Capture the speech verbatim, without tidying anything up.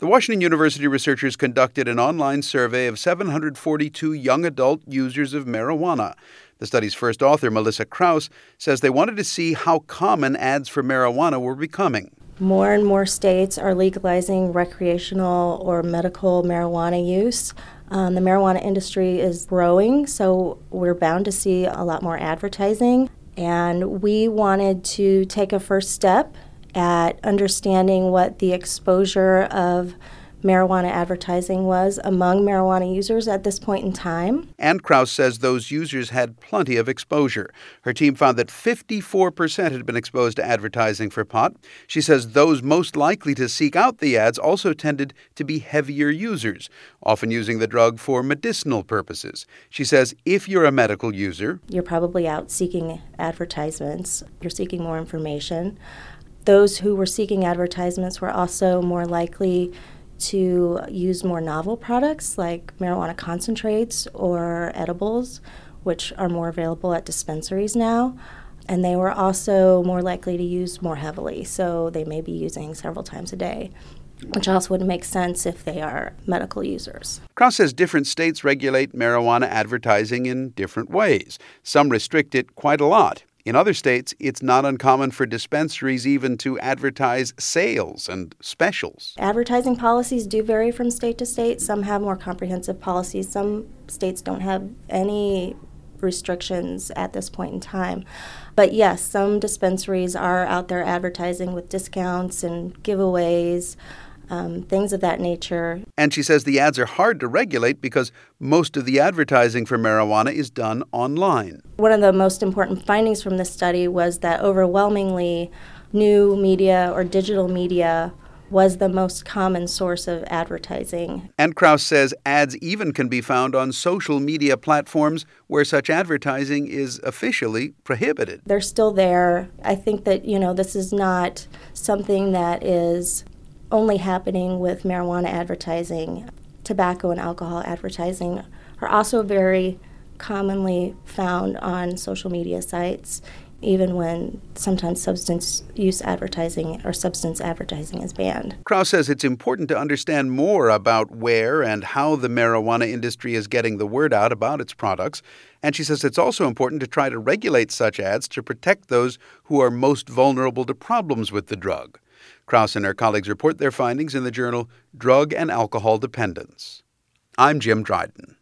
The Washington University researchers conducted an online survey of seven hundred forty-two young adult users of marijuana. The study's first author, Melissa Krause, says they wanted to see how common ads for marijuana were becoming. More and more states are legalizing recreational or medical marijuana use. Um, the marijuana industry is growing, so we're bound to see a lot more advertising. And we wanted to take a first step at understanding what the exposure of marijuana advertising was among marijuana users at this point in time. And Krause says those users had plenty of exposure. Her team found that fifty-four percent had been exposed to advertising for pot. She says those most likely to seek out the ads also tended to be heavier users, often using the drug for medicinal purposes. She says if you're a medical user, you're probably out seeking advertisements. You're seeking more information. Those who were seeking advertisements were also more likely to use more novel products like marijuana concentrates or edibles, which are more available at dispensaries now. And they were also more likely to use more heavily, so they may be using several times a day, which also would make sense if they are medical users. Krause says different states regulate marijuana advertising in different ways. Some restrict it quite a lot. In other states, it's not uncommon for dispensaries even to advertise sales and specials. Advertising policies do vary from state to state. Some have more comprehensive policies. Some states don't have any restrictions at this point in time. But yes, some dispensaries are out there advertising with discounts and giveaways, Um, things of that nature. And she says the ads are hard to regulate because most of the advertising for marijuana is done online. One of the most important findings from this study was that overwhelmingly new media or digital media was the most common source of advertising. And Krause says ads even can be found on social media platforms where such advertising is officially prohibited. They're still there. I think that, you know, this is not something that is only happening with marijuana advertising. Tobacco and alcohol advertising are also very commonly found on social media sites, even when sometimes substance use advertising or substance advertising is banned. Krause says it's important to understand more about where and how the marijuana industry is getting the word out about its products. And she says it's also important to try to regulate such ads to protect those who are most vulnerable to problems with the drug. Krause and her colleagues report their findings in the journal Drug and Alcohol Dependence. I'm Jim Dryden.